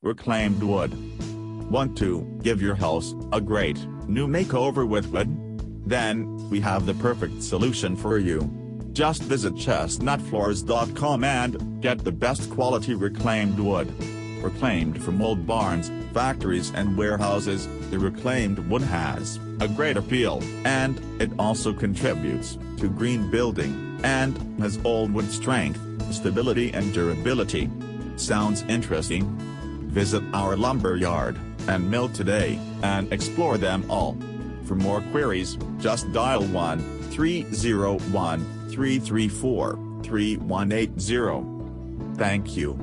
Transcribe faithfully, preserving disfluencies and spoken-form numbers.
reclaimed wood. Want to give your house a great new makeover with wood? Then, we have the perfect solution for you. Just visit chestnut floors dot com and get the best quality reclaimed wood. Reclaimed from old barns, factories and warehouses, the reclaimed wood has a great appeal, and it also contributes to green building, and has old wood strength, stability and durability. Sounds interesting? Visit our lumber yard and mill today, and explore them all. For more queries, just dial one three zero one, three three four, three one eight zero. Thank you.